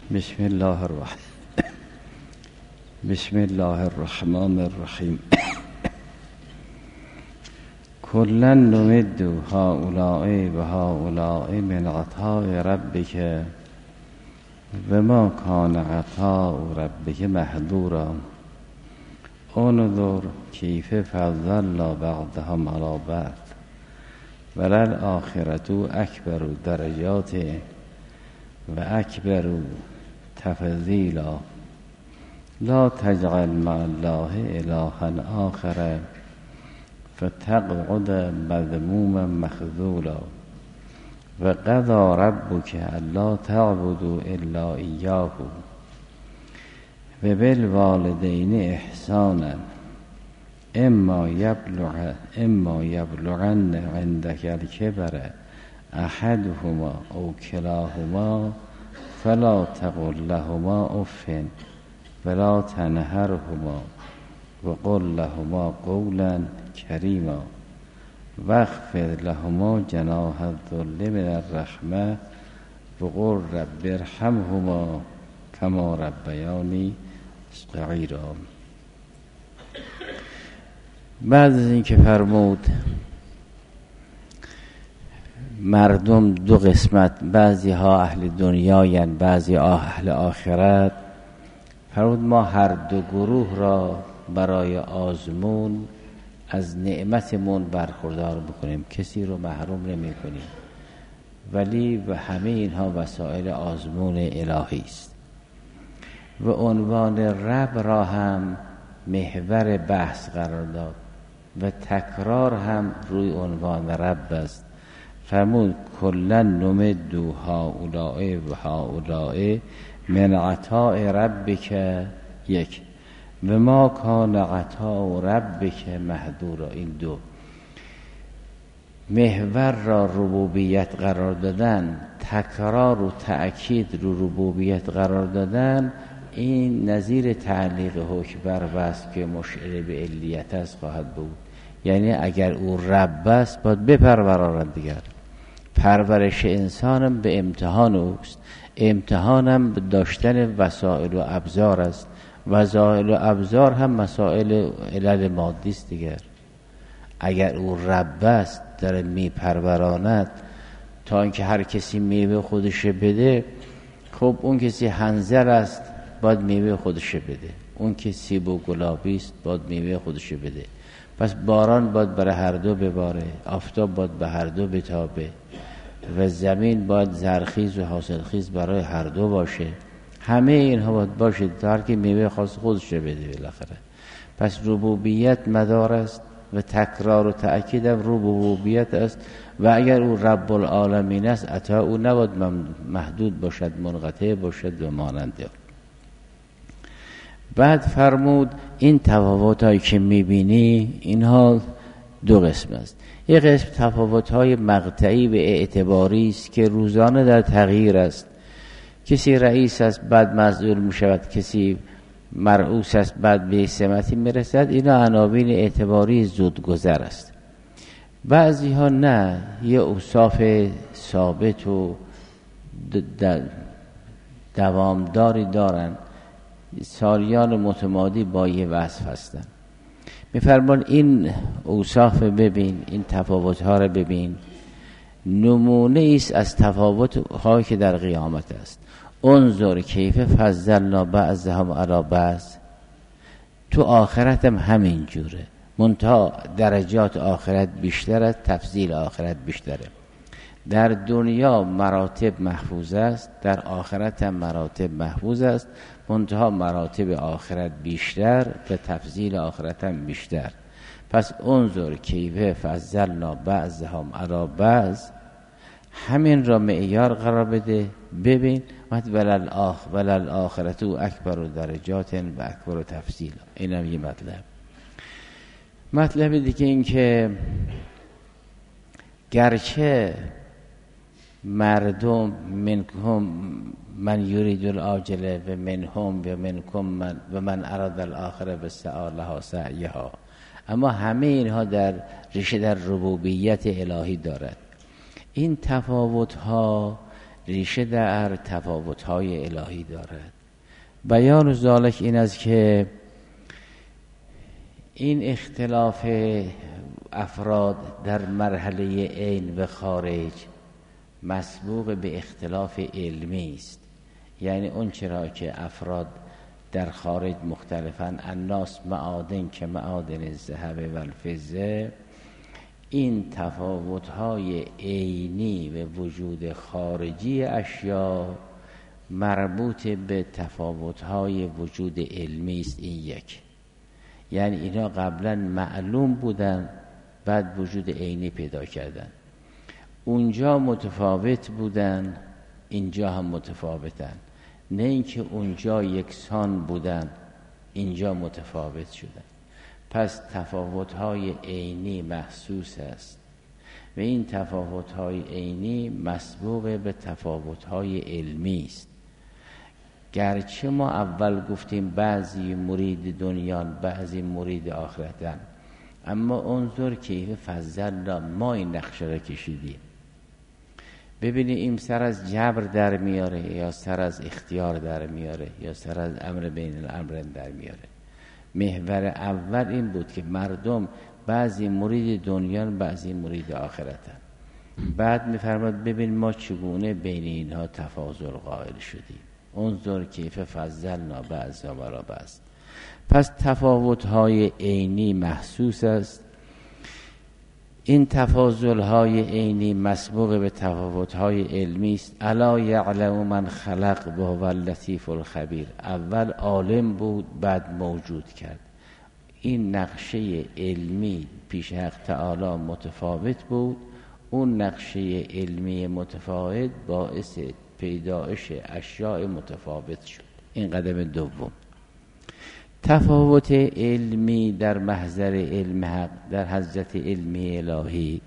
بسم الله الرحمن الرحیم. کلا نمد هؤلاء و هؤلاء من عطاء ربک و ما کان عطاء ربک محظورا. انظر کیف فضلنا بعضهم علی بعض وللآخرة اکبر درجات و اکبر تفضیلا. لا تجعل مع الله الها آخر فتقعد مذموما مخذولا. و قضى ربک الا تعبدوا الا ایاه و بالوالدین احسانا اما یبلغن عندك الكبر احدهما او کلاهما فلا تقل لهما اف ولا تنهرهما وقل لهما قولا کریما واخفض لهما جناح الذل من الرحمة وقل رب ارحمهما كما ربیانی صغیرا. بعد از این که فرمود مردم دو قسمت، بعضی ها اهل دنیاین بعضی اهل آخرت، فرمود ما هر دو گروه را برای آزمون از نعمتمون برخوردار بکنیم، کسی رو محروم نمی کنیم، ولی و همه اینها وسایل آزمون الهی است. و عنوان رب را هم محور بحث قرار داد و تکرار هم روی عنوان رب است. فرمود کلا نمد هؤلاء و هؤلاء من عطاء ربک یک و ما کان عطاء ربک محظورا. این دو محور را ربوبیت قرار دادن، تکرار و تأکید رو ربوبیت قرار دادن، این نظیر تعلیق حکم بر وصف که مشعر به علیت است خواهد بود. یعنی اگر او رب است باید بپرورارد دیگر. پرورش انسانم به امتحان اوست، امتحانم به داشتن وسایل و ابزار است. وسایل و ابزار هم مسائل علل مادی است دیگر. اگر او رب است داره میپروراند تا اینکه هر کسی میوه خودش بده، خب اون کسی حنظل است باید میوه خودش بده، اون که سیب و گلابی است باید میوه خودش بده. پس باران باید برای هر دو بباره، آفتاب باید به هر دو بتابه و زمین باید زرخیز و حاصلخیز برای هر دو باشه. همه اینها باید باشه تا هر که میوه خاص خودش بده بالاخره. پس ربوبیت مدار است و تکرار و تأکید ربوبیت است. و اگر او رب العالمین است عطا او نباید محدود باشد، منقطع باشد و ماننده. بعد فرمود این تفاوت‌هایی که می‌بینی اینها دو قسم است. یک قسم تفاوت‌های مقطعی و اعتباری است که روزانه در تغییر است. کسی رئیس است بعد مسئول می‌شود، کسی مرئوس است بعد به سمتی میرسد. اینا عناوین اعتباری زودگذر است. بعضی ها نه، یه اوصاف ثابت و دوامداری دارن، سالیان متمادی با یه وصف هستن. میفرمان این اوصاف ببین، این تفاوت ها رو ببین، نمونه است از تفاوت هایی که در قیامت است. انظر کیف فضلنا بعضهم علی بعض. تو آخرت هم همین جوره، منتها درجات آخرت بیشتر است، تفضیل آخرت بیشتره. در دنیا مراتب محفوظ است، در آخرت هم مراتب محفوظ است، منتها مراتب آخرت بیشتر و تفضیل آخرت هم بیشتر. پس انظر کیف فضلنا بعضهم علی بعض، همین را معیار قرار بده، ببین. وللآخرة اکبر درجات و اکبر تفضیلا. این هم یه مطلب دیگه این که گرچه مردم منکم من یرید العاجله و منهم و منکم من اراد الاخره بسعی لها سعیها، اما همه اینها در ریشه در ربوبیت الهی دارد. این تفاوت ها ریشه در تفاوت‌های الهی دارد. بیان ذالک این است که این اختلاف افراد در مرحله عین و خارج مسبوق به اختلاف علمی است. یعنی اون چرا که افراد در خارج مختلفن، الناس معادن که معادن الذهب و الفضه، این تفاوت‌های عینی و وجود خارجی اشیا مربوط به تفاوت‌های وجود علمی است. این یک، یعنی اینا قبلا معلوم بودن، بعد وجود عینی پیدا کردن. اونجا متفاوت بودن، اینجا هم متفاوتن، نه اینکه اونجا یکسان بودن اینجا متفاوت شدن. پس تفاوت‌های عینی محسوس است و این تفاوت‌های عینی مسبوق به تفاوت‌های علمی است. گرچه ما اول گفتیم بعضی مرید دنیان بعضی مرید آخرتن، اما انظر کیف فضلنا، ما این نقشه را کشیدیم. ببینید این سر از جبر در میاره یا سر از اختیار در میاره یا سر از امر بین الامرین در میاره. محور اول این بود که مردم بعضی مرید دنیان بعضی مرید آخرتن. بعد میفرماد ببین ما چگونه بین اینها تفاضل قائل شدیم. انظر کیف فضلنا بعضا علی بعض. پس تفاوت‌های عینی محسوس است. این تفاضل‌های عینی مسبوق به تفاوت‌های علمی است. الا یعلم من خلق و هو اللطیف الخبیر. اول عالم بود بعد موجود کرد. این نقشه علمی پیش حق تعالی متفاوت بود. اون نقشه علمی متفاوت باعث پیدایش اشیاء متفاوت شد. این قدم دوم. تفاوت علمی در محضر علم حق، در حضرت علمی الهی،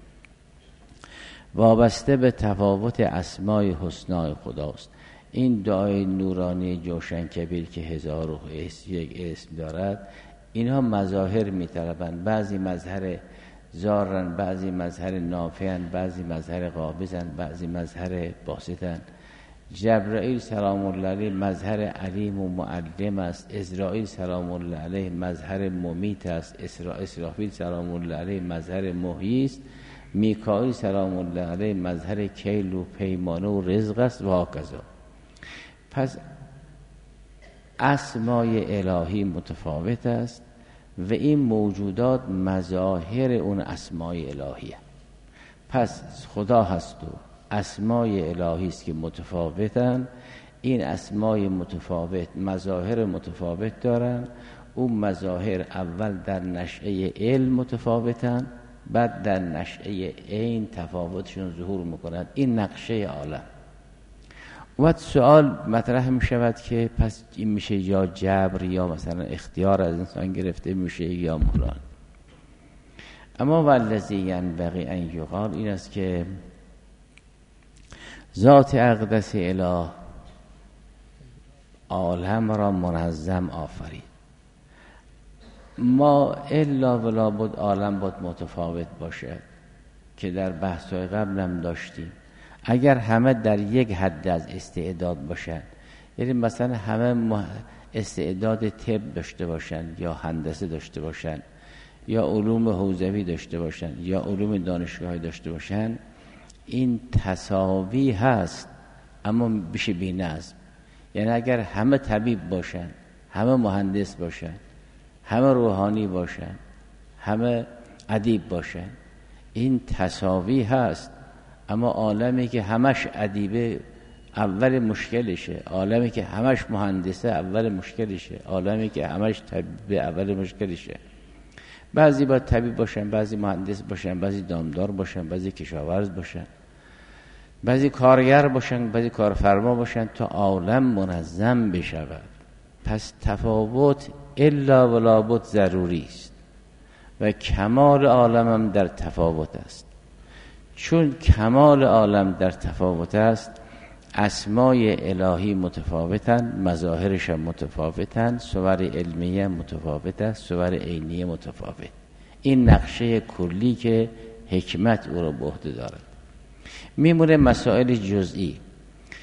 وابسته به تفاوت اسمای حسنای خداست. این دعای نورانی جوشن کبیر که 1001 اسم دارد، اینها مظاهر می‌طلبند. بعضی مظهر زارن، بعضی مظهر نافعن، بعضی مظهر قابضن، بعضی مظهر باسطن. جبرائیل سلام الله علیه مظهر علیم و معلم است. عزرائیل سلام الله علیه مظهر ممیت است. اسرافیل سلام الله علیه مظهر محیی است. میکائیل سلام الله علیه مظهر کیل و پیمانه و رزق است و هکذا. پس اسمای الهی متفاوت است و این موجودات مظاهر اون اسمای الهیه. پس خدا هست و اسمای الهی است که متفاوتن. این اسمای متفاوت مظاهر متفاوت دارن. اون مظاهر اول در نشأه علم متفاوتن، بعد در نشأه عین تفاوتشون ظهور میکنند. این نقشه عالم. و سوال مطرح می شود که پس این میشه یا جبر یا مثلا اختیار از انسان گرفته میشه یا مراد. اما والذی ینبغی ان یقال این است که ذات اقدس اله عالم را منظم آفرید. ما الا ولا بود عالم بود متفاوت باشد که در بحث‌های قبل هم داشتیم. اگر همه در یک حد از استعداد باشند، یعنی مثلا همه استعداد طب داشته باشند یا هندسه داشته باشند یا علوم حوزوی داشته باشند یا علوم دانشگاهی داشته باشند، این تساوی هست اما بشه بی‌نظم. یعنی اگر همه طبیب باشن، همه مهندس باشن، همه روحانی باشن، همه ادیب باشن، این تساوی هست. اما عالمی که همش ادیبه اول مشکلشه، عالمی که همش مهندسه اول مشکلشه، عالمی که همش طبیب اول مشکلشه. بعضی باید طبیب باشن، بعضی مهندس باشن، بعضی دامدار باشن، بعضی کشاورز باشن، بعضی کارگر باشن، بعضی کارفرما باشن تا عالم منظم بشود. پس تفاوت الا ولا بد ضروری است و کمال عالم هم در تفاوت است. چون کمال عالم در تفاوت است، اسمای الهی متفاوتن، مظاهرش هم متفاوتن، صور علمیه متفاوت است، صور عینیه متفاوت. این نقشه کلی که حکمت او را به عهده دارد. میمونه مسائل جزئی.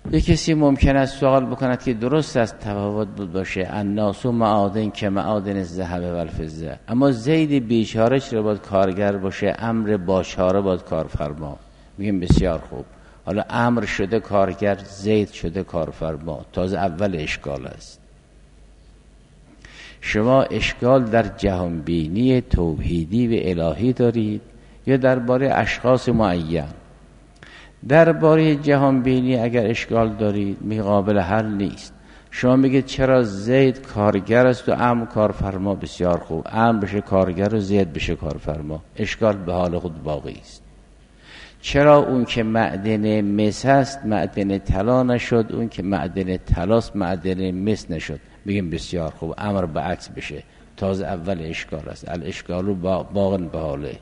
یک کسی ممکن است سوال بکند که درست است تفاوت بود باشه، الناس معادن که معادن الذهب و الفضه، اما زید بیچاره چرا باید کارگر باشه، امر باچاره باید کارفرما؟ میگیم بسیار خوب، حالا امر شده کارگر، زید شده کارفرما، تازه اول اشکال است. شما اشکال در جهانبینی توحیدی و الهی دارید یا درباره اشخاص معین؟ درباره جهانبینی اگر اشکال دارید می قابل حل نیست. شما میگید چرا زید کارگر است و امر کارفرما؟ بسیار خوب، امر بشه کارگر و زید بشه کارفرما، اشکال به حال خود باقی است. چرا اون که معدن مس است معدن طلا نشد، اون که معدن طلاست معدن مس نشد؟ میگیم بسیار خوب، امر به عکس بشه، تازه اول اشکال است. الاشکال باقی به حاله.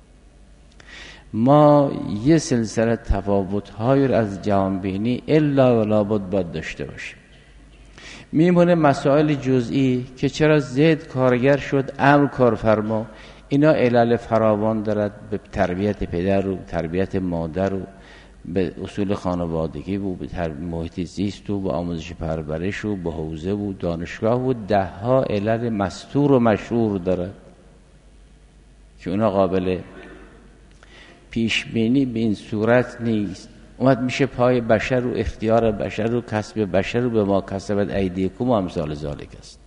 ما یه سلسله تفاوت‌های رو از جهانبینی الا و لابد باید داشته باشیم. میمونه مسائل جزئی که چرا زید کارگر شد امر کارفرما، اینا علل فراوان دارد، به تربیت پدر و تربیت مادر و به اصول خانوادگی و به محیط زیست و به آموزش پرورش و به حوزه و دانشگاه و ده ها علل مستور و مشهور دارد که اونا قابل پیش بینی به این صورت نیست. اومد میشه پای بشر و اختیار بشر و کسب بشر و به ما کسبت ایدیکم و امثال ذالک است.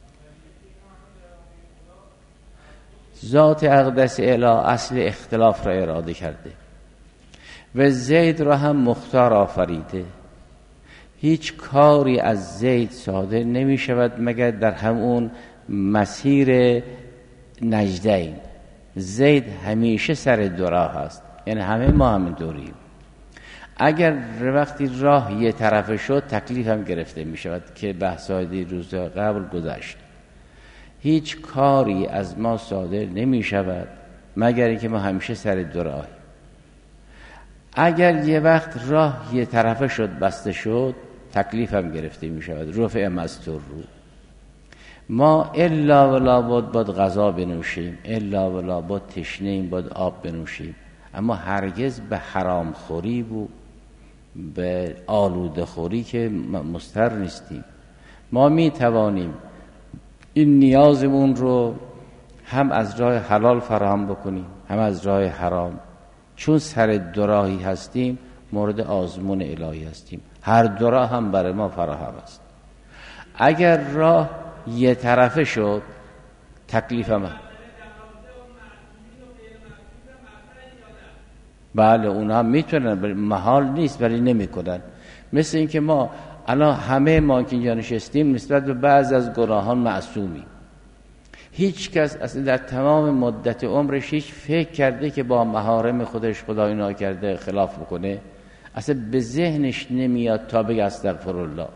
ذات اقدس اله اصل اختلاف را اراده کرده و زید را هم مختار آفریده. هیچ کاری از زید صادر نمی شود مگر در همون مسیر نجدین. زید همیشه سر دو راه است، یعنی همه ما همین دوریم. اگر وقتی راه یه طرفه شد تکلیف هم گرفته می شود که بحثای روز قبل گذشت. هیچ کاری از ما صادر نمی شود مگر اینکه ما همیشه سر دو راه. اگر یه وقت راه یه طرفه شد بسته شد تکلیف هم گرفته می شود، رفع مستور رو. ما الا ولا باید غذا بنوشیم، الا ولا باید تشنه‌ایم باید آب بنوشیم، اما هرگز به حرام خوری و به آلوده خوری که مضطر نیستیم. ما می توانیم این نیازمون رو هم از راه حلال فراهم بکنیم هم از راه حرام، چون سر دو راهی هستیم مورد آزمون الهی هستیم. هر دو راه هم برای ما فراهم است. اگر راه یه طرفه شد تکلیف هم بله اونها میتونن، محال نیست ولی نمیکنن. مثل اینکه ما الان همه ما که اینجا نشستیم نسبت به بعض از گناهان معصومیم. هیچ کس اصلا در تمام مدت عمرش هیچ فکر کرده که با محارم خودش خدای ناکرده خلاف بکنه؟ اصلا به ذهنش نمیاد تا بگه استغفرالله.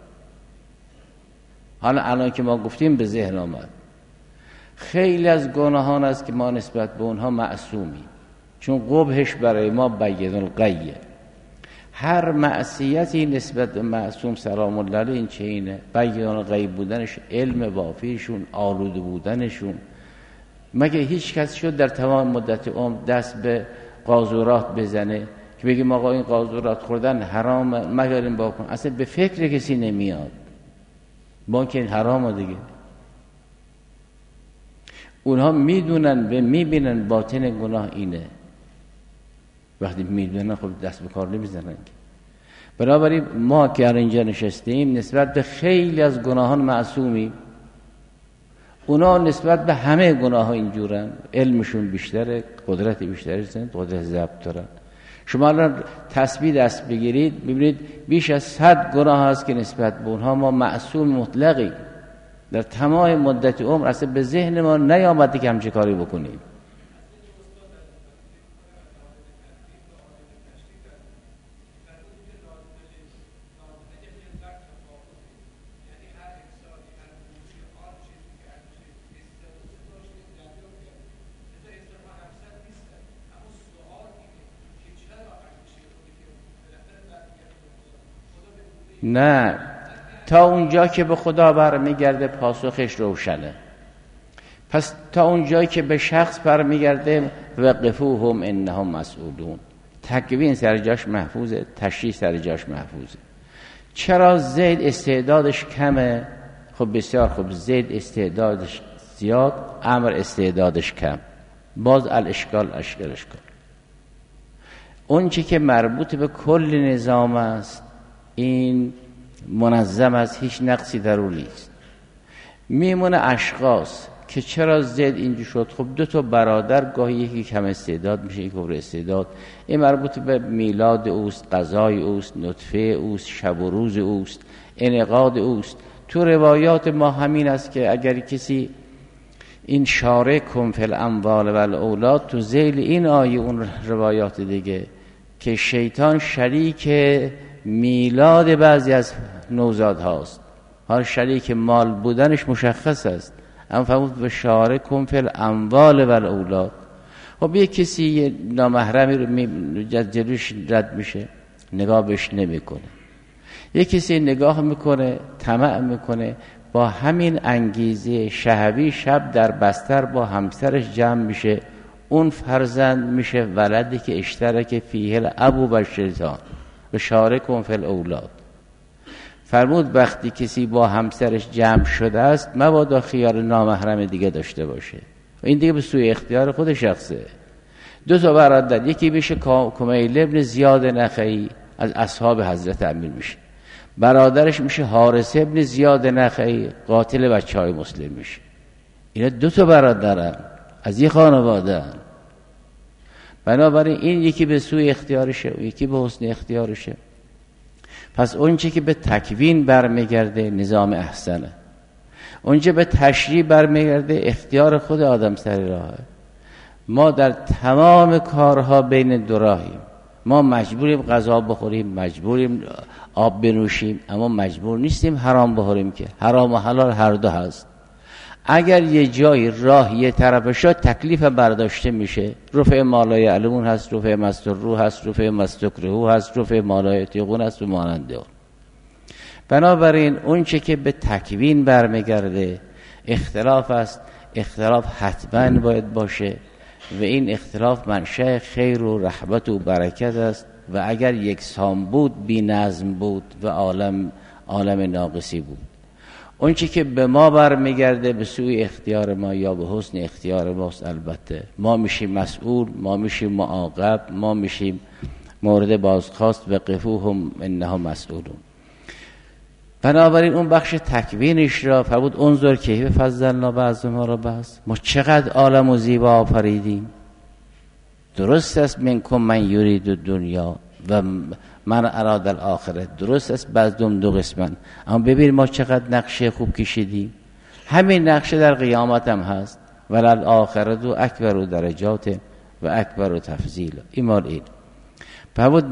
حالا الان که ما گفتیم به ذهن آمد. خیلی از گناهان است که ما نسبت به اونها معصومیم، چون قبحش برای ما بین الغیه. هر معصیتی نسبت به معصوم سلام الله علیه این چه اینه؟ بین الغیب بودنش، علم وافیشون، آلوده بودنشون. مگه هیچ کس شد در تمام مدت عمر دست به قاذورات بزنه که بگیم آقا این قاذورات خوردن حرام مگر این باکن؟ اصلا به فکر کسی نمیاد با که این حرامه دیگه. اونها میدونن و میبینن باطن گناه اینه، وقتی میدونن خب دست به کار نمیزنن. بنابراین ما که اینجا نشستیم نسبت به خیلی از گناهان معصومیم. اونا نسبت به همه گناه ها اینجورن، علمشون بیشتره، قدرت بیشتری دارن، قدرت ضبط دارن. شما الان تسبیح دست بگیرید ببینید بیش از 100 گناه هست که نسبت به اونها ما معصوم مطلقی در تمام مدت عمر اصلا به ذهن ما نیامده که همچه کاری بکنیم. نه، تا اونجا که به خدا برمیگرده پاسخش روشنه. پس تا اونجایی که به شخص برمیگرده وقفوهم انهم مسئولون، تکوین سر جاش محفوظه، تشریح سر جاش محفوظه. چرا زید استعدادش کمه؟ خب بسیار خوب، زید استعدادش زیاد، عمرو استعدادش کم. باز الاشکال اون چی که مربوط به کل نظام است این منظم است، هیچ نقصی در اون نیست. میمونه اشخاص که چرا زید اینجور شد. خب دو تا برادر گاهی یکی کم استعداد میشه، یکی پر استعداد. این مربوط به میلاد اوست، قضای اوست، نطفه اوست، شب و روز اوست، انعقاد اوست. تو روایات ما همین است که اگر کسی این شارکم فی الاموال و الاولاد، تو ذیل این آیه اون روایات دیگه که شیطان شریک میلاد بعضی از نوزاد هاست، هر شریک مال بودنش مشخص است، اما فرمود به شارکم فی الاموال و الاولاد. خب یک کسی یه نامحرمی رو جلوش رد میشه، نگاه بهش نمیکنه. یک کسی نگاه میکنه، طمع میکنه، با همین انگیزه شهوی شب در بستر با همسرش جمع میشه، اون فرزند میشه ولدی که اشترک فیه الابو و الشیطان و شارکم فی الاولاد. فرمود وقتی کسی با همسرش جمع شده است مبادا خیال نامحرم دیگه داشته باشه، و این دیگه به سوی اختیار خود شخصه. دو تا برادر، یکی بشه کمیل ابن زیاد نخعی از اصحاب حضرت امیر میشه، برادرش میشه حارث ابن زیاد نخعی قاتل بچهای مسلم میشه. اینا دو تا برادرن از یک خانواده. بنابراین این یکی به سوی اختیارشه و یکی به حسن اختیارشه. پس اونچه که به تکوین برمیگرده نظام احسنه، اونچه به تشریع برمیگرده اختیار خود آدم سر راهه. ما در تمام کارها بین دو راهیم. ما مجبوریم غذا بخوریم، مجبوریم آب بنوشیم، اما مجبور نیستیم حرام بخوریم که حرام و حلال هر دو هست. اگر یه جای راه یه طرف شد تکلیف برداشته میشه. رفع مالای علمون هست، رفع مستر هست، رفع مستکرهو هست، رفع مالای تیغون هست و ماننده اون. بنابراین اون چه که به تکوین برمیگرده اختلاف است. اختلاف حتما باید باشه و این اختلاف منشأ خیر و رحمت و برکت است، و اگر یکسان بود بی نظم بود و عالم ناقصی بود. اون چی که به ما برمیگرده به سوی اختیار ما یا به حسن اختیار ماست. البته ما میشیم مسئول، ما میشیم معاقب، ما میشیم مورد بازخواست و قفوهم انهم مسئولون. بنابراین اون بخش تکوینش را فرمود انظر کیف فضلنا بعضهم علی بعض. ما چقدر عالم و زیبا آفریدیم. درست است منکم من یرید الدنیا و من اراد الاخره. درست است بعضم دو قسمن، اما ببین ما چقدر نقشه خوب کشیدیم. همین نقشه در قیامت هم هست. ولل آخرت و اکبر و درجات و اکبر و تفضیل. ایمان این فرمود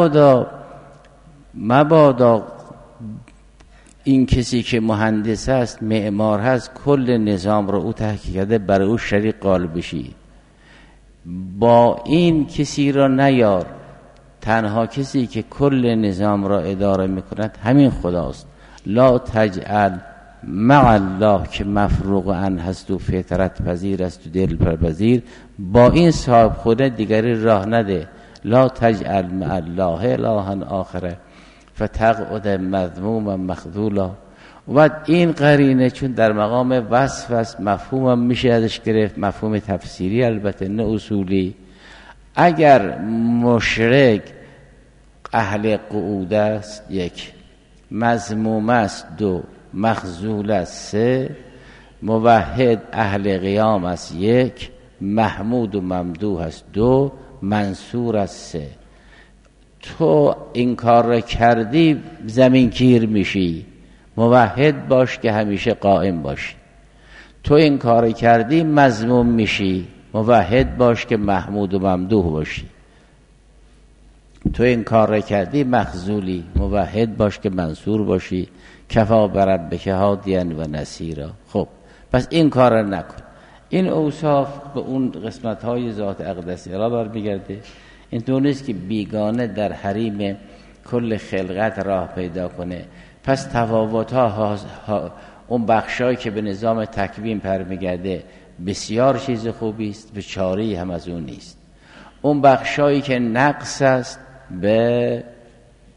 مبادا این کسی که مهندس است، معمار هست، کل نظام رو او تحقیق کرده برای او شریک قائل بشی. با این کسی را نیار. تنها کسی که کل نظام را اداره میکند همین خداست. لا تجعل مع الله که مفروغ عن هست و فطرت پذیر است و دل پذیر. با این صاحب خونه دیگری راه نده. لا تجعل مع الله الها آخره فتقعد مذموما مخذولا. و این قرینه چون در مقام وصف است، مفهوم هم میشه ازش گرفت، مفهوم تفسیری البته نه اصولی. اگر مشرک اهل قعود است یک، مذموم است دو، مخذول است سه، موحد اهل قیام است یک، محمود و ممدوح است دو، منصور است سه. تو این کار را کردی زمین گیر میشی. موحد باش که همیشه قائم باشی. تو این کار کردی مذموم میشی. موحد باش که محمود و ممدوح باشی. تو این کار را کردی مخذولی. موحد باش که منصور باشی. کفا بربک هادیا و نصیرا. خب پس این کار را نکن. این اوصاف به اون قسمت های ذات اقدسی را برمیگرده. این طور نیست که بیگانه در حریم کل خلقت راه پیدا کنه. پس تفاوت ها اون بخشایی که به نظام تکوین برمیگرده بسیار چیز خوبی است، به چاره‌ای هم از اون نیست. اون بخشایی که نقص است به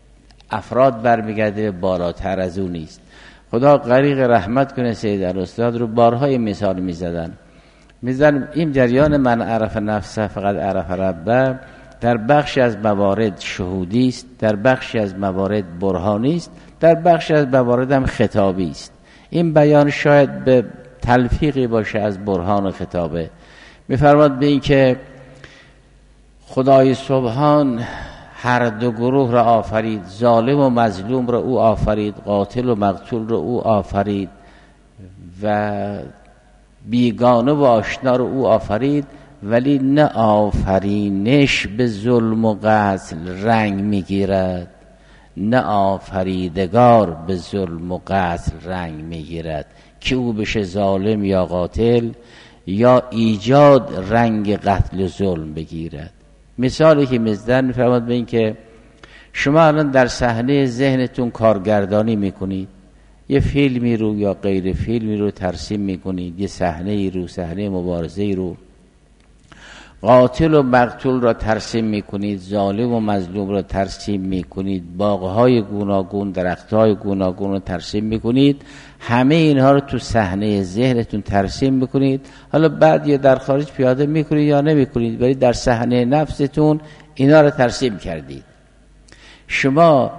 افراد برمیگرده، بالاتر از اون نیست. خدا غریق رحمت کنه سید الاستاد رو، بارهای مثال میزدن این جریان من عرف نفسه فقط عرف ربه در بخشی از موارد شهودی است، در بخشی از موارد برهانی است، در بخشی از موارد هم خطابی است. این بیان شاید به تلفیقی باشه از برهان و خطابه. می‌فرماد به این که خدای سبحان هر دو گروه را آفرید، ظالم و مظلوم را او آفرید، قاتل و مقتول را او آفرید و بیگانه و آشنا را او آفرید، ولی نه آفرینش به ظلم و قتل رنگ میگیرد، نه آفریدگار به ظلم و قتل رنگ میگیرد که او بشه ظالم یا قاتل یا ایجاد رنگ قتل و ظلم بگیرد. مثالی که میزدن میفرماد به این که شما الان در صحنه ذهنتون کارگردانی میکنید، یه فیلمی رو یا غیر فیلمی رو ترسیم میکنید، یه صحنه رو، صحنه مبارزه رو، قاتل و مقتول را ترسیم میکنید، ظالم و مظلوم را ترسیم میکنید، باغهای گوناگون، درختهای گوناگون را ترسیم میکنید، همه اینها رو تو صحنه ذهنتون ترسیم میکنید. حالا بعد یا در خارج پیاده میکنید یا نمیکنید، ولی در صحنه نفستون اینا رو ترسیم کردید. شما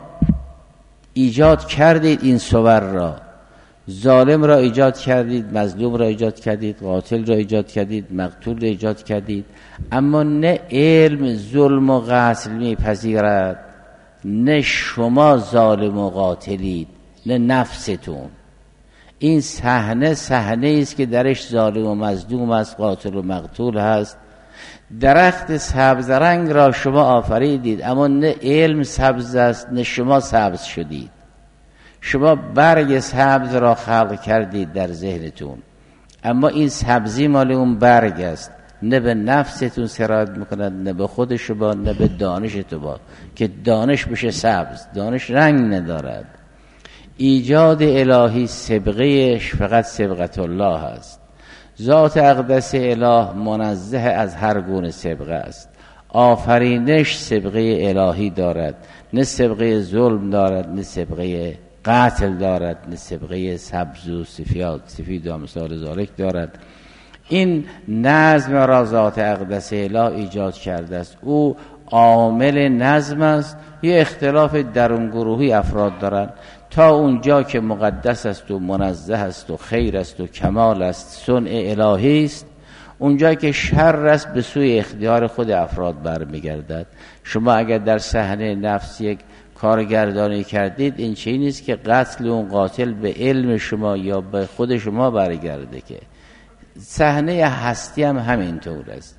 ایجاد کردید این صور را، ظالم را ایجاد کردید، مظلوم را ایجاد کردید، قاتل را ایجاد کردید، مقتول را ایجاد کردید، اما نه علم ظلم و قتل میپذیرد، نه شما ظالم و قاتلید، نه نفستون. این صحنه است که درش ظالم و مظلوم است، قاتل و مقتول هست. درخت سبز رنگ را شما آفریدید، اما نه علم سبز است، نه شما سبز شدید. شما برگ سبز را خلق کردید در ذهنتون، اما این سبزی مال اون برگ است، نه به نفستون سرایت میکند، نه به خود شما، نه به دانشتون با که دانش بشه سبز. دانش رنگ ندارد. ایجاد الهی سبقهش فقط سبقت الله است. ذات اقدس اله منزه از هر گونه سبقه است. آفرینش سبقه الهی دارد، نه سبقه ظلم دارد، نه سبقه قتل دارد، نه سبقه سبز و سفید و امثال ذالک دارد. این نظم را ذات اقدس اله ایجاد کرده است. او عامل نظم است. یه اختلاف درون گروهی افراد دارند. تا اونجا که مقدس است و منزه است و خیر است و کمال است، صنع الهی است. اونجا که شر است به سوی اختیار خود افراد برمیگردد. شما اگر در صحنه نفس یک کارگردانی کردید، این چیزی نیست که قتل اون قاتل به علم شما یا به خود شما برگرده، که صحنه هستی هم همینطور است.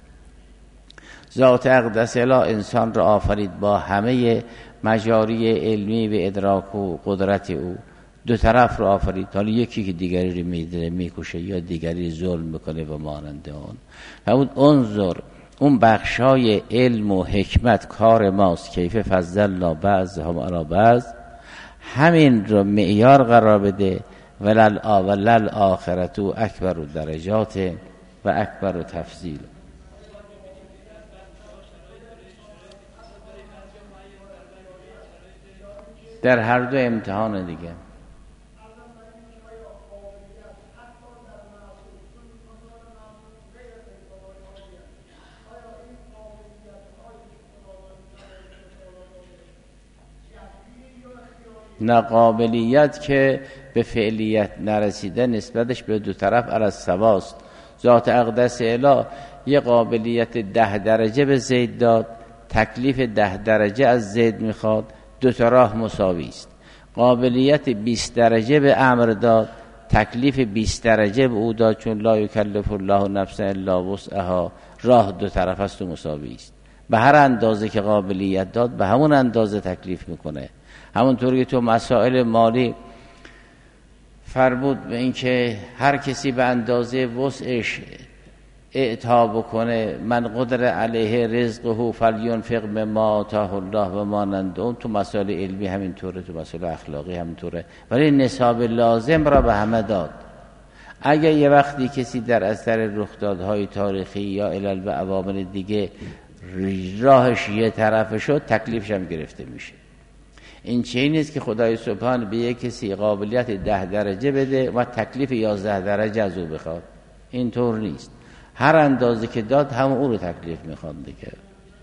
ذات اقدس اله انسان را آفرید با همه مجاری علمی و ادراک و قدرت او. دو طرف را آفرید، حالا یکی که دیگری رو میدره میکشه یا دیگری ظلم میکنه و مانند اون. همون انظر اون بخشای علم و حکمت کار ماست، کیف فضلنا بعضهم علی بعض، همین رو معیار قرار بده. ولل آخرت اکبر درجات و اکبر تفضیل. در هر دو امتحان دیگه. نه قابلیت که به فعلیت نرسیده نسبتش به دو طرف علی السواست. ذات اقدس اله یه قابلیت 10 درجه به زید داد، تکلیف 10 درجه از زید میخواد، دو تا راه مساوی است. قابلیت 20 درجه به امر داد، تکلیف 20 درجه به او داد، چون لا یکلف الله نفسا الا وسعها، راه دو طرف است و مساوی است. به هر اندازه که قابلیت داد به همون اندازه تکلیف میکنه. همونطور که تو مسائل مالی فرمود به این که هر کسی به اندازه وسعش اعطا بکنه، من قدر علیه رزقه فلینفق مما آتاه الله و مانند اون. تو مسائل علمی همینطوره، تو مسائل اخلاقی همینطوره، ولی نصاب لازم را به همه داد. اگر یه وقتی کسی در اثر رخدادهای تاریخی یا علل و عوامل دیگه راهش یه طرف شد، تکلیفش هم گرفته میشه. این چیزی نیست که خدای سبحان به یک کسی قابلیت 10 درجه بده و تکلیف 11 درجه از او بخواد. این طور نیست. هر اندازه که داد هم او رو تکلیف میخواد دیگه.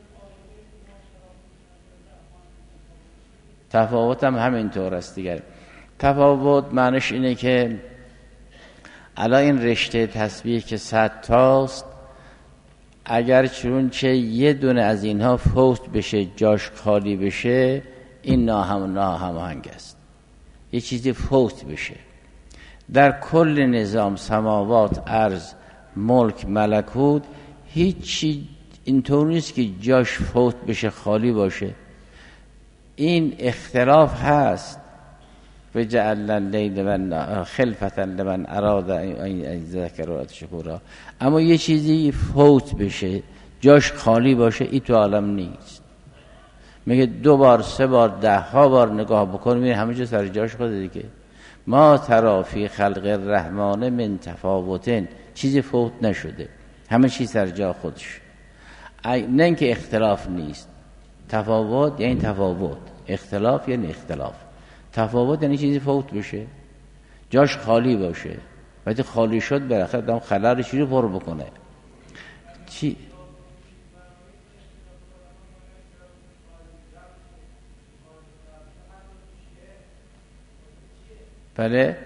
تفاوت هم همینطور است دیگه. تفاوت معنیش اینه که الان این رشته تسبیح که 100 تاست، اگر چونچه یه دونه از اینها فوت بشه، جاش خالی بشه، این ناهماهنگ است. یه چیزی فوت بشه. در کل نظام سماوات، ارض، ملک، ملکوت، هیچی اینطور نیست که جاش فوت بشه، خالی باشه. این اختلاف هست. وجعلنا اللیل خلفة لمن اراد ان یذکر و شکورا. اما یه چیزی فوت بشه، جاش خالی باشه، این تو عالم نیست. میگه 2 بار 3 بار 10 ها بار نگاه بکن، میره همه جا سر جاش خود دیگه. ما تری فی خلق الرحمن من تفاوت، چیزی فوت نشده، همه چیز سر جا خودش. نه اینکه اختلاف نیست. تفاوت یعنی تفاوت، اختلاف یعنی اختلاف. تفاوت یعنی چیزی فوت بشه، جاش خالی باشه. وقتی خالی شد بالاخره دام خلال چی رو پر بکنه. چی؟ بله؟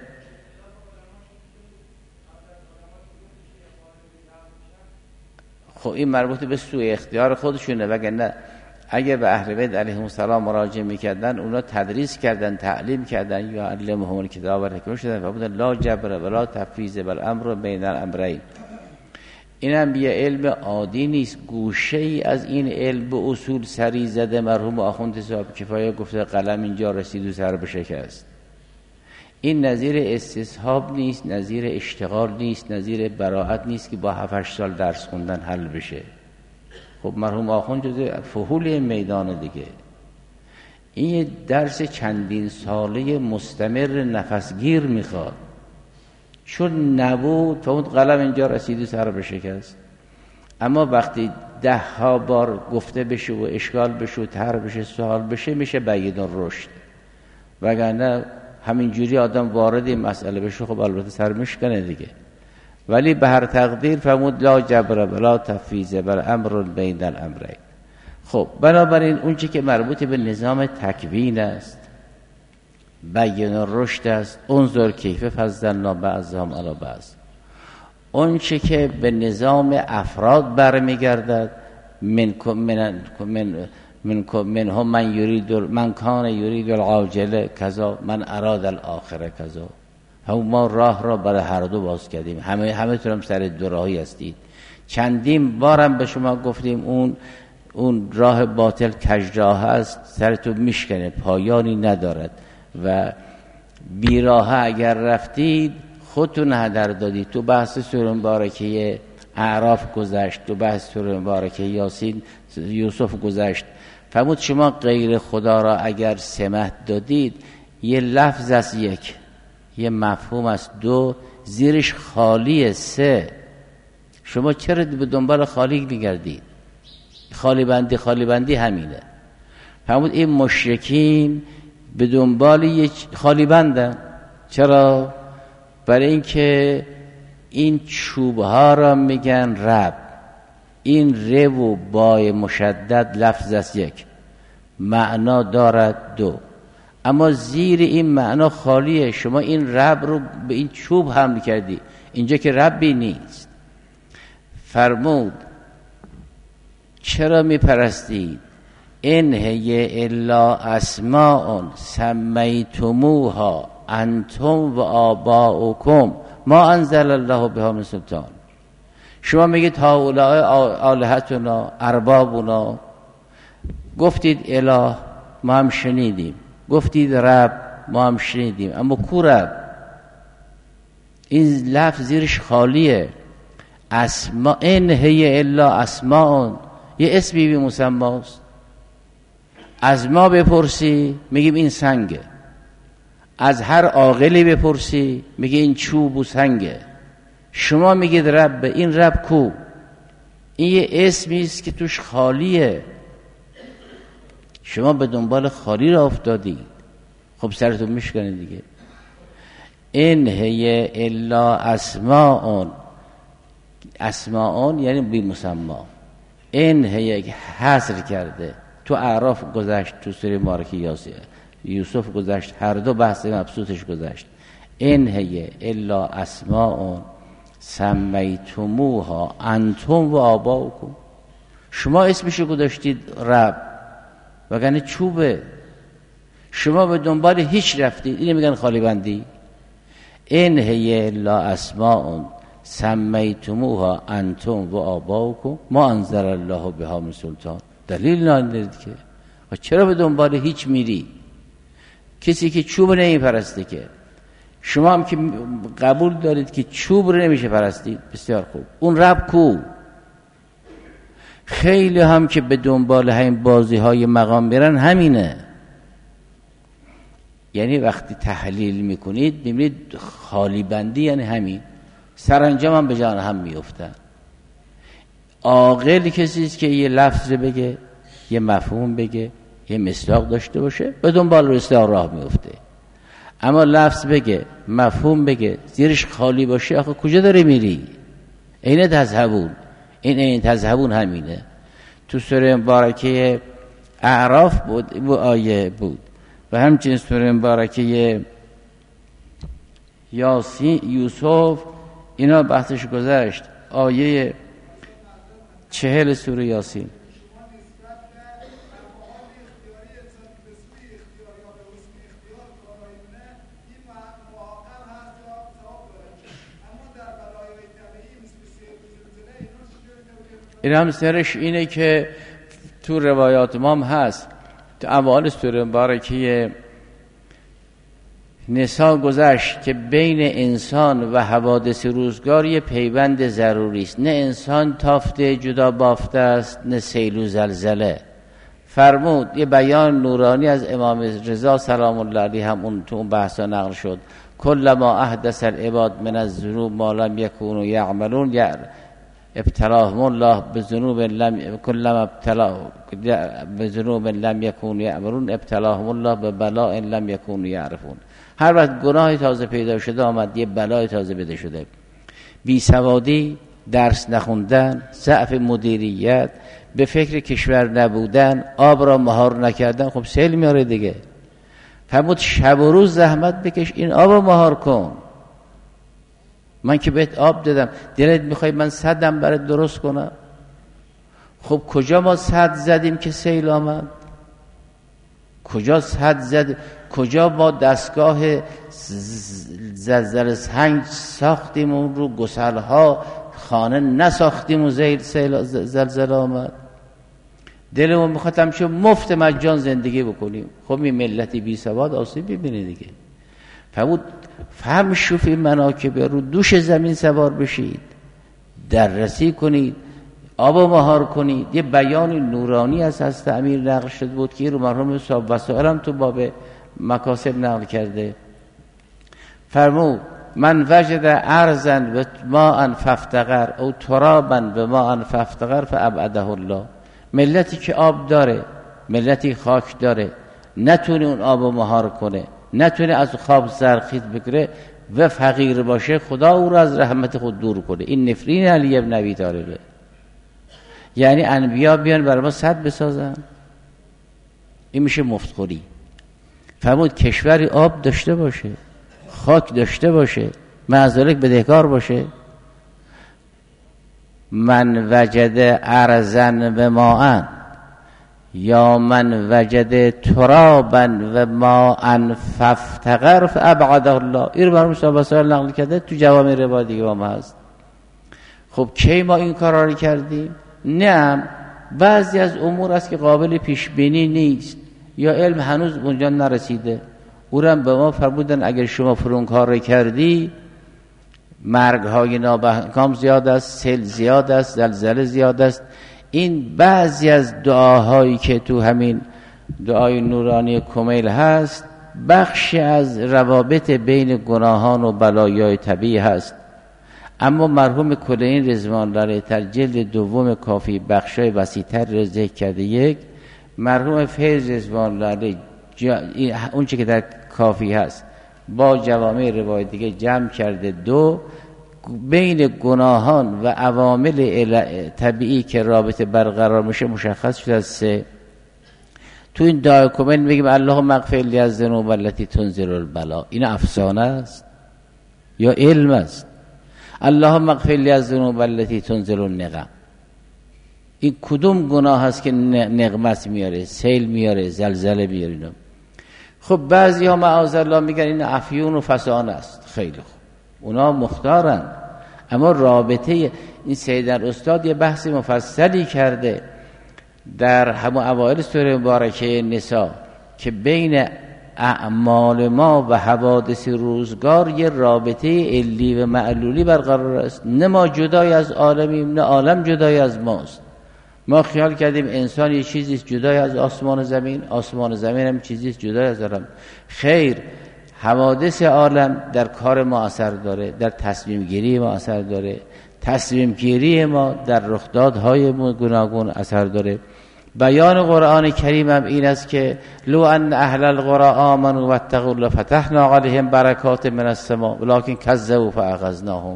خب این مربوط به سوء اختیار خودشونه، وگرنه اگه به اهل بیت علیهم السلام مراجعه میکردن، اونا تدریس کردن، تعلیم کردن، یا علمهم الکتاب و الحکمه شدن و بودن لا جبر ولا تفویض بل امر بین الامرین. اینم یه علم عادی نیست. گوشه ای از این علم به اصول سری زده مرحوم آخوند صاحب کفایه گفته قلم اینجا رسید و سر بشکست. این نظیر استصحاب نیست، نظیر اشتغال نیست، نظیر براعت نیست که با 7-8 سال درس خوندن حل بشه. خب مرحوم آخوند جزء فحول میدان دیگه. این درس چندین ساله مستمر نفسگیر میخواد. چون نبود تا اون قلم اینجا رسید و سر بشکست. اما وقتی 10 بار گفته بشه و اشکال بشه و طرح بشه، سوال بشه، میشه بید الرشد. وگرنه همینجوری آدم وارد این مسئله بشه، خب البته سر میشکنه دیگه. ولی به هر تقدیر فرمود لا جبر ولا تفویض بل امر بین الامرین. خب بنابراین اون چی که مربوط به نظام تکوین است، بیان الرشد است، انظر کیف فضلنا بعضهم علی بعض. اون چی که به نظام افراد برمیگردد، منهم من یرید من کان یرید العاجله کذا من اراد الاخره کذا. ما راه را برای هر دو باز کردیم. همه تونم سر دو راهی هستید. چندین بارم به شما گفتیم اون راه باطل کج راه است، سرتون میشکنه، پایانی ندارد و بیراه اگر رفتید خودتون هدر دادید. تو بحث سوره مبارکه اعراف گذشت، تو بحث سوره مبارکه یاسین یوسف گذشت. فرمود شما غیر خدا را اگر سمت دادید، یه لفظ از 1، یه مفهوم از 2، زیرش خالی 3. شما چرا به دنبال خالی میگردید؟ خالی بندی همینه. فرمود این مشرکین به دنبال یه خالی بندن. چرا؟ برای اینکه این چوبها را میگن رب. این ر و بای مشدد لفظ است 1، معنا دارد 2، اما زیر این معنا خالیه. شما این رب رو به این چوب حمل کردی، اینجا که ربی نیست. فرمود چرا میپرستید؟ ان هی الا اسماء سمیتموها انتم و آباؤکم ما انزل الله بها من سلطان. شما میگید هؤلاء آلهتنا اربابنا، گفتید اله ما هم شنیدیم، گفتید رب ما هم شنیدیم، اما کو رب؟ این لفظ زیرش خالیه. اسماء ان هی الا اسماء، یه اسمی به مسماست. از ما بپرسی میگیم این سنگه، از هر عاقلی بپرسی میگه این چوب و سنگه. شما میگید رب، این رب کو؟ این یه اسمی است که توش خالیه. شما به دنبال خالی را افتادید. خب سرتون میشکنه دیگه. این هی الا اسماء یعنی بی مسمى. این هی حصر کرده. تو اعراف گذشت، تو سوره مبارکه یوسف گذشت، هر دو بحث مبسوطش گذشت. این هی الا اسماء سمیتموها انتم و آباؤکم. شما اسمشو گذاشتید رب، وگرنه چوبه. شما به دنبال هیچ رفتید. اینو میگن خالی بندی. این هی الا اسماء سمیتموها انتم و آباؤکم ما انزل الله بها من سلطان. دلیل ندارید که. و چرا به دنبال هیچ میری؟ کسی که چوب نمیپرسته که. شما هم که قبول دارید که چوب رو نمیشه پرستید، بسیار خوب. اون رب کو؟ خیلی هم که به دنبال همین بازی های مقام برن همینه. یعنی وقتی تحلیل میکنید میبینید خالی بندی یعنی همین. سرانجام هم به جان هم میفتن. عاقل کسی است که یه لفظ بگه، یه مفهوم بگه، یه مصداق داشته باشه، به دنبال راه راه میفته. اما لفظ بگه، مفهوم بگه، زیرش خالی باشه، آخه کجا داره میری؟ این تذهبون. این تذهبون همینه. تو سوره مبارکه اعراف بود و آیه بود و همچنین سوره مبارکه یوسف اینا بحثش گذشت. آیه 40 سوره یاسین. این هم سرش اینه که تو روایات ما هم هست. تو اول سوره مبارکه نساء گذشت که بین انسان و حوادث روزگار یه پیوند ضروری است. نه انسان تافته جدا بافته است، نه سیل و زلزله. فرمود یه بیان نورانی از امام رضا سلام الله علیه هم اون تو اون بحثا نقل شد. کلما احدث العباد من الذنوب ما لم یکونوا یعملون ابتلاهم الله بذنوب لم كلما ابتلا بذنوب لم يكونوا يعملون ابتلاهم الله ببلاء لم يكونوا يعرفون. هر وقت گناهی تازه پیدا شده آمد یه بلای تازه بده شده. بی سوادی، درس نخوندن، ضعف مدیریت، به فکر کشور نبودن، آب را مهار نکردن، خب سیل میاره دیگه. فرمود شب و روز زحمت بکش این آب رو مهار کن. من که بهت آب دادم، دلت میخوای من سدم برات درست کنم؟ خب کجا ما سد زدیم که سیل آمد؟ کجا سد زد؟ کجا ما دستگاه زلزله سنگ ساختیم اون رو گسلها خانه نساختیم و زلزله آمد؟ دلمون میخواد همچه مفت مجان زندگی بکنیم. خب این ملتی بی سواد آسیب ببینه دیگه. فرمود فهمشو فی مناکب، رو دوش زمین سوار بشید، دررسی کنید، آب و مهار کنید. یه بیان نورانی از حضرت امیر نقل شده بود که رو مرحوم صاحب وسائل هم تو باب مکاسب نقل کرده. فرمود من وجد ارضا و ماء فافتقر او ترابا و ماء فافتقر فابعده الله. ملتی که آب داره، ملتی خاک داره، نتونه اون آب و مهار کنه، نتونه از خواب زرخیز بگیره و فقیر باشه، خدا او را از رحمت خود دور کنه. این نفرین علی ابن ابی طالبه. یعنی انبیا بیان برای ما سد بسازن، این میشه مفتخوری. فرمود کشوری آب داشته باشه، خاک داشته باشه، معذالک بدهکار باشه. من وجد ارزن و ماءن یا من وجد ترابا و ماء فافتقر فابعده الله. این رو برام صاحب وسائل نقل کرده، تو جوامع روایت دیگه هم هست. خب کی ما این کارا رو کردیم؟ نه، بعضی از امور است که قابل پیش بینی نیست یا علم هنوز اونجا نرسیده. اونم به ما فرمودن اگر شما فرون کار رو کردی مرگ های نابهنگام زیاد است، سیل زیاد است، زلزله زیاد است. این بعضی از دعاهایی که تو همین دعای نورانی کمیل هست بخشی از روابط بین گناهان و بلایای طبیعی هست. اما مرحوم کلینی رضوان الله علیه در جلد دوم کافی بخشای وسیع‌تر را ذکر کرده. یک مرحوم فیض رضوان الله اون چه که در کافی هست با جوامع روایت دیگه جمع کرده. 2 بین گناهان و عوامل طبیعی که رابطه برقرار میشه مشخص شده. 3 تو این دعای کومن میگیم اللهم اغفر لی الذنوب التي تنزل البلا. این افسانه است یا علم است؟ اللهم اغفر لی الذنوب التي تنزل النقم. این کدوم گناه هست که نقمت میاره، سیل میاره، زلزله میاره؟ خب بعضی ها معاذالله میگن این افیون و فسانه است. خیلی خوب، اونا مختارن، اما رابطه این سیدن استاد یه بحث مفصلی کرده در همون اوائل سوره مبارکه نساء که بین اعمال ما و حوادث روزگار یه رابطه علی و معلولی برقرار است. نه ما جدای از عالمیم نه عالم جدای از ماست. ما خیال کردیم انسان یه چیزی جدای از آسمان و زمین، آسمان و زمین هم چیزی جدای از عالم. خیر، حوادث عالم در کار ما اثر داره، در تصمیم گیری ما اثر داره، تصمیم گیری ما در رخدادهای گوناگون اثر داره. بیان قرآن کریم هم این است که لو ان اهل القرى آمنوا واتقوا لفتحنا عليهم برکات من السماء ولكن كذبوا فاخذناهم.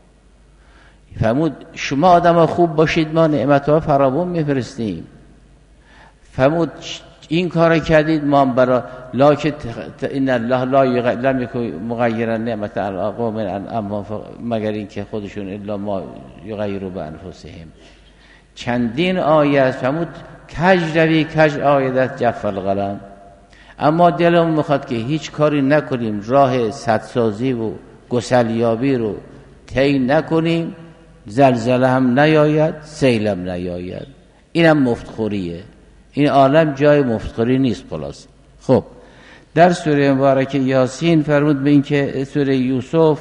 فرمود شما آدم خوب باشید ما نعمت‌ها فراوان میفرستیم. فرمود این کار کردید ما برای لکن ان الله لا لم یکن مغیرا نعمت القوم اما مگر این که خودشون الا ما یغیروا بانفسهم. چندین آیه است. فرمود کج روی کج آیدت جف القلم. اما دلم میخواد که هیچ کاری نکنیم، راه سدسازی و گسلیابی رو طی نکنیم، زلزله هم نیاید، سیل هم نیاید. اینم مفتخوریه. این عالم جای مفتخوری نیست. خلاص خب در سوره مبارکه یاسین فرمود به این که سوره یوسف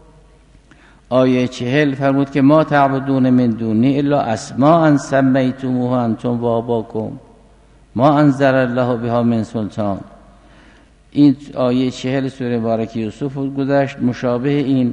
آیه 40 فرمود که ما تعبدون من دونی الا اسماء سمیتموها انتم و آباکم ما انزل الله بها من سلطان. این آیه 40 سوره مبارکه یوسف گذشت. مشابه این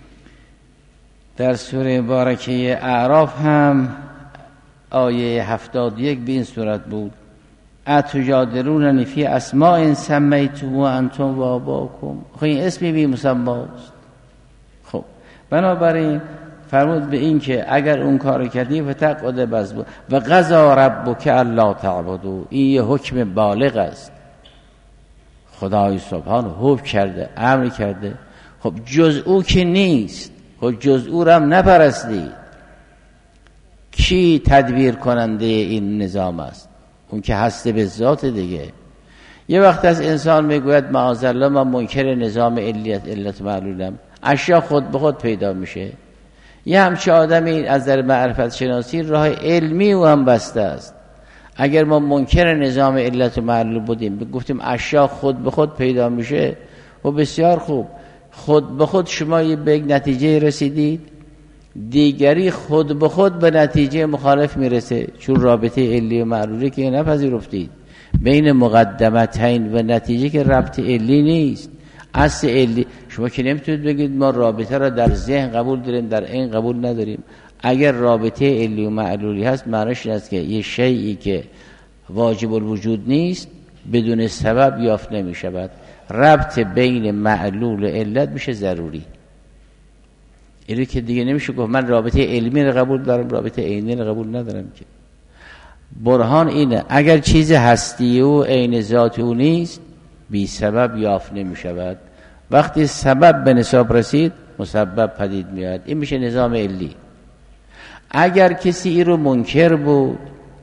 در سوره مبارکه اعراف هم آیه 71 به این صورت بود اتجادلوننی فی اسماء سمیتموها انتم و آباکم. خب این اسمی بی مسماست. خب بنابراین فرمود به این که اگر اون کار کردی فتقعد بز بود و قضا ربک الا تعبدوا. این یه حکم بالغ است. خدای سبحان حکم کرده، امر کرده. خب جز او که نیست، خب جز او را هم نپرستید. کی تدبیر کننده این نظام است؟ اون که هست به ذات دیگه. یه وقت از انسان میگوید معاذالله من منکر نظام علت معلولم، اشیا خود به خود پیدا میشه. یه همچه آدمی از در معرفت شناسی راه علمی او هم بسته است. اگر ما منکر نظام علت معلول بودیم گفتیم اشیا خود به خود پیدا میشه و بسیار خوب، خود به خود شما به یک نتیجه رسیدید، دیگری خود به خود به نتیجه مخالف میرسه، چون رابطه علی و معلولی که نپذیرفتید بین مقدمتین و نتیجه که ربط علی نیست. اصل علی شما که نمیتونید بگید ما رابطه را در ذهن قبول داریم در عین قبول نداریم. اگر رابطه علی و معلولی هست معنیش این است که یه شیئی که واجب الوجود نیست بدون سبب یافت نمی شود. ربط بین معلول و علت میشه ضروری. اینو که دیگه نمیشه گفت من رابطه علمی رو قبول دارم رابطه عینی رو قبول ندارم. که برهان اینه اگر چیز هستی او عین ذات او نیست بی سبب یافت نمی شود. وقتی سبب به نصاب رسید مسبب پدید میاد. این میشه نظام علی. اگر کسی این رو منکر بود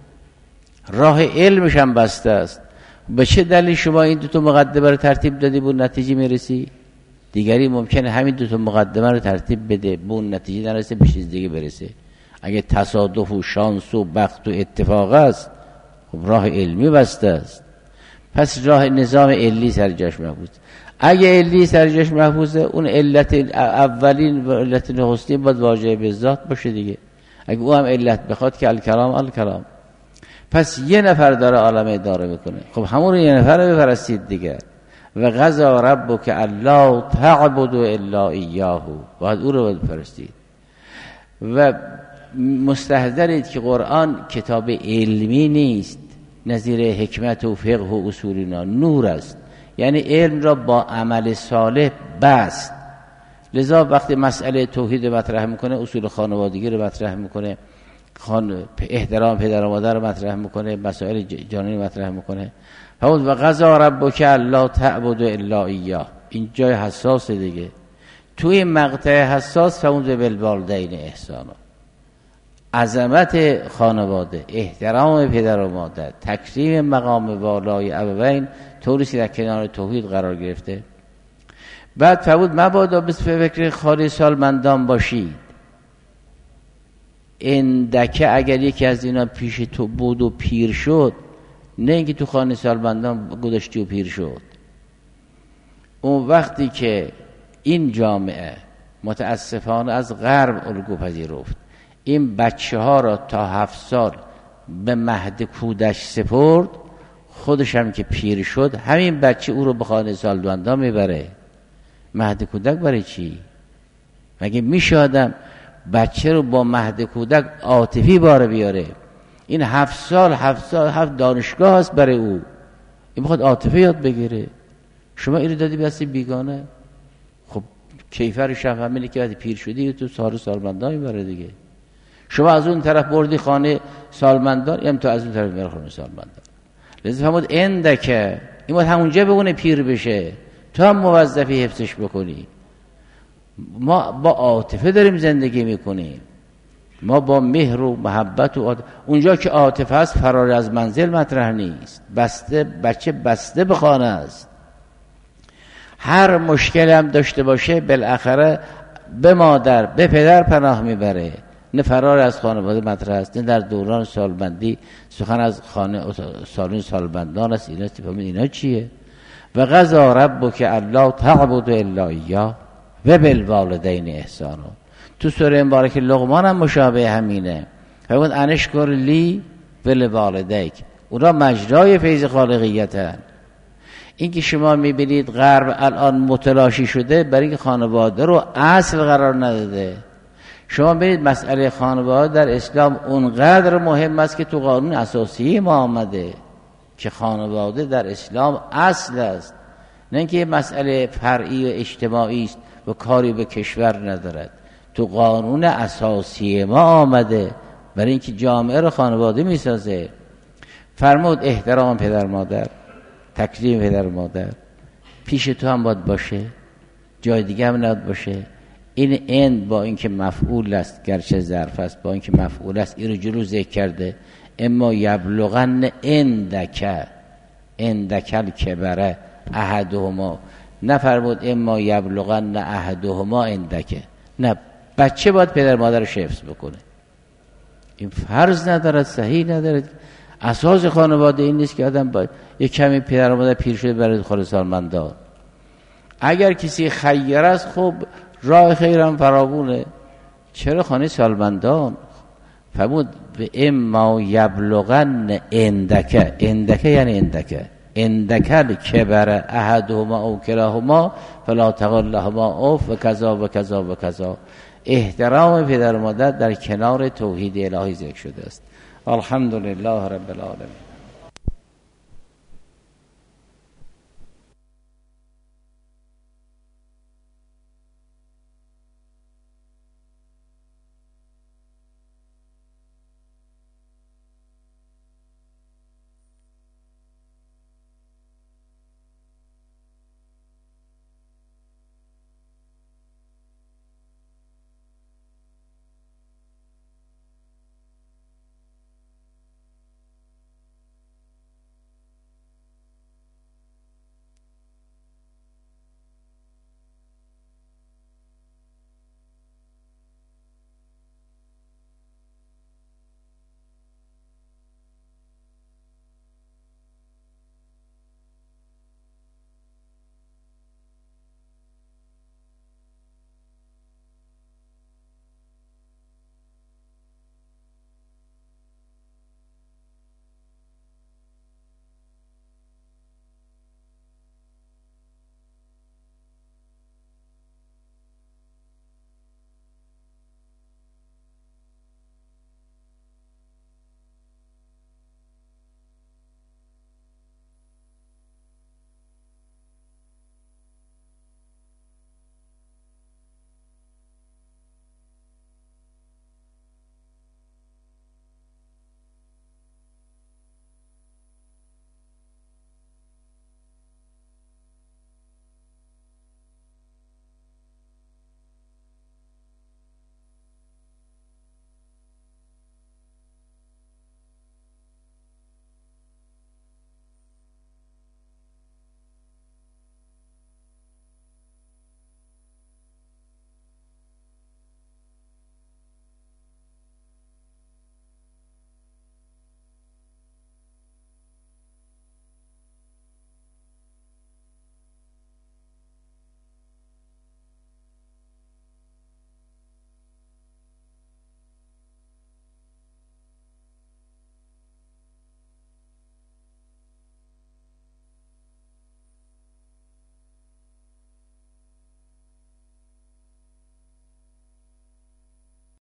راه علمش هم بسته است، به چه دلیل شما این دو تا مقدمه رو ترتیب دادی به نتیجه میرسی؟ دیگری ممکنه همین دو تا مقدمه رو ترتیب بده به اون نتیجه نرسه به چیز دیگه برسه. اگه تصادف و شانس و بخت و اتفاق است خب راه علمی بسته است. پس راه نظام علی سرجاش محفوظ. اگه علی سرجاش محفوظه اون علت اولین و علت نخستین باید واجه به ذات باشه دیگه. اگه او هم علت بخواد که الکلام. پس یه نفر داره عالم اداره میکنه. خب همون یه نفر رو بپرستید دیگه. و قضا ربک الا تعبدوا الا ایاه. باید او رو بپرستید. و مستحضرید که قرآن کتاب علمی نیست. نظیر حکمت و فقه و اصول اینا نور است، یعنی علم را با عمل صالح بست. لذا وقتی مسئله توحید رو مطرح میکنه، اصول خانوادگی رو مطرح میکنه، احترام پدر و مادر رو مطرح میکنه، مسائل جانبی مطرح میکنه. و قضا ربک الا تعبدوا الا ایاه، این جای حساس دیگه. توی مقطع حساس فموند بالوالدین احسانا، عظمت خانواده، احترام پدر و مادر، تکریم مقام والای ابوین، طوری که در کنار توحید قرار گرفته. بعد فرمود مبادا به فکر خالی سالمندان باشید. اندکه اگر یکی از اینا پیش تو بود و پیر شد، نه اینکه تو خانه سالمندان گذاشتی و پیر شد. اون وقتی که این جامعه متاسفانه از غرب الگو پذیرفت، این بچه ها را تا 7 سال به مهد کودک سپرد، خودش هم که پیر شد همین بچه او رو به خانه سالمندان میبره. مهد کودک برای چی؟ مگه میشه آدم بچه رو با مهد کودک عاطفی باره بیاره؟ این 7 سال 7 دانشگاه هست برای او، این میخواد عاطفه یاد بگیره. شما این رو دادی به دست بیگانه. خب کیفر شب همینه که وقتی پیر شدی تو سالمندان میبره دیگه. شما از اون طرف بردی خانه سالمندان، یا تو از اون طرف میبره خانه سالمندان. لذا فرمود اندکه، این باید همونجا بگونه پیر بشه، تو هم موظفی حفظش بکنی. ما با عاطفه داریم زندگی میکنیم، ما با مهر و محبت و اونجا که عاطفه است فرار از منزل مطرح نیست. بچه بسته به خانه است، هر مشکل هم داشته باشه بالاخره به مادر به پدر پناه میبره. نه فرار از خانواده مطرح است، نه در دوران سالمندی سخن از سالون سالمندان است. اینا چیه؟ و قضا ربک الا تعبدوا الا ایاه و بالوالدین احسانا. تو سوره مبارک لقمان هم مشابه همینه. فرمود انشکر لی ولوالدیک، اونا مجرای فیض خالقیتن. این که شما میبینید غرب الان متلاشی شده برای اینکه خانواده رو اصل قرار نداده. شما ببینید مسئله خانواده در اسلام اونقدر مهم است که تو قانون اساسی ما آمده که خانواده در اسلام اصل است، نه اینکه مسئله فرعی و اجتماعی است و کاری به کشور ندارد. تو قانون اساسی ما آمده برای اینکه جامعه رو خانواده میسازه. فرمود احترام پدر مادر، تکریم پدر مادر پیش تو هم باید باشه، جای دیگه هم نباید باشه. این اند با اینکه مفعول است گرچه ظرف است، با اینکه مفعول است این رو جلو ذکر کرده. اما یبلغن اندکل کبره احدهما، نفرمود اما یبلغن احدهما اندکه. نه، بچه باید پدر مادرش حفظ بکنه. این فرض ندارد، صحیح ندارد. اساس خانواده این نیست که آدم باید یک کمی پدر مادر پیر شده برای خود سالمندان. اگر کسی خیر است خب راه خیرم فراوونه، چرا خانه سالمندان؟ فرمود به اما یبلغن اندکه یعنی اندکل کبر احدهما او کلاهما فلا تقل لهما اوف و کذا و کذا و کذا. احترام پدر و مادر در کنار توحید الهی ذکر شده است. الحمدلله رب العالمین.